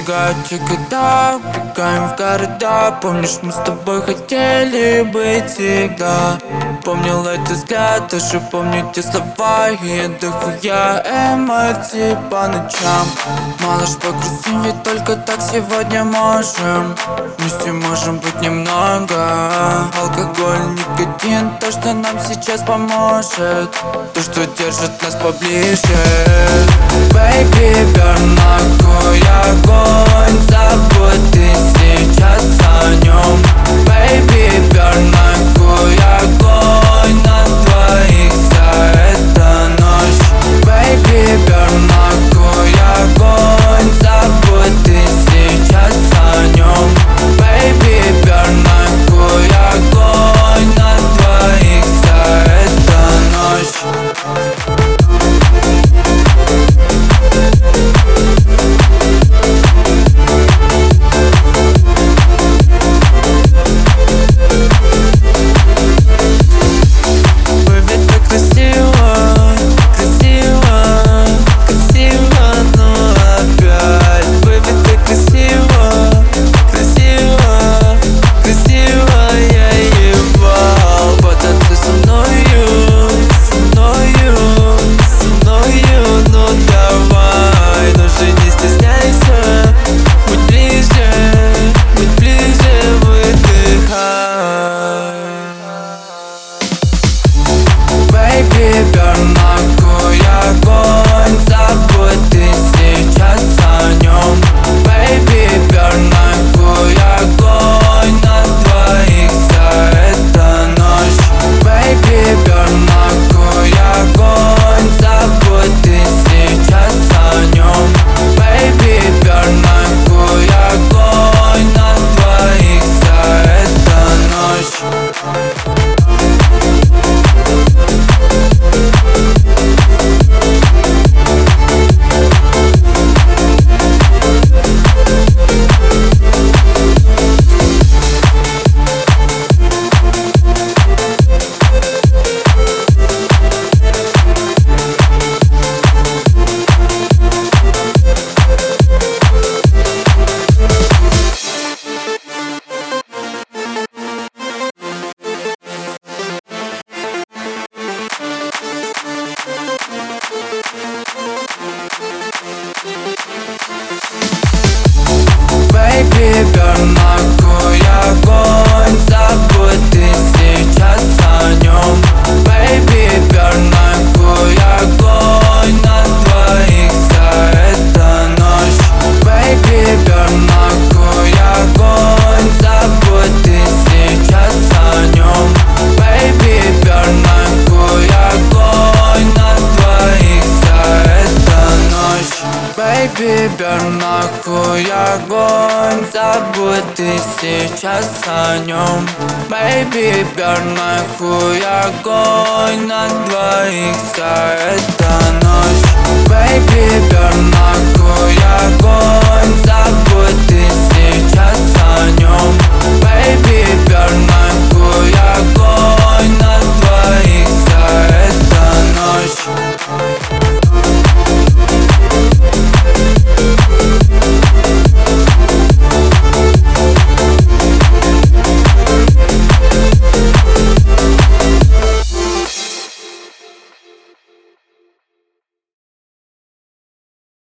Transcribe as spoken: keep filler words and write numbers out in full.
мигают чекота, убегаем в города. Помнишь, мы с тобой хотели быть всегда. Помнил этот взгляд, даже помню те слова. И дохуя эмоций по ночам. Малыш, погрузим, ведь только так сегодня можем. Вместе можем быть немного. Алкоголь, никотин, то, что нам сейчас поможет. То, что держит нас поближе. Baby, burn нахуй огонь. Забудь ты сейчас о нем. Baby, burn нахуй огонь. На двоих вся эта ночь. Baby, burn нахуй огонь. Забудь ты сейчас о нем. Baby, burn нахуй огонь. На двоих вся эта ночь. Baby, burn нахуй огонь. Забудь ты сейчас о нем. Baby, burn нахуй огонь. На двоих вся эта ночь. Baby, burn нахуй огонь. Забудь ты сейчас о нем. Baby, burn нахуй огонь. На двоих вся эта ночь. Baby, burn нахуй огонь. Забудь ты сейчас о нем. Baby, burn нахуй огонь. На двоих вся эта ночь. Baby, burn нахуй огонь. Забудь ты сейчас о нем. Baby, burn нахуй огонь. На двоих вся эта ночь. Baby, burn нахуй огонь. Забудь ты сейчас о нем. Baby, burn нахуй огонь. На двоих вся эта ночь. Baby, burn нахуй огонь.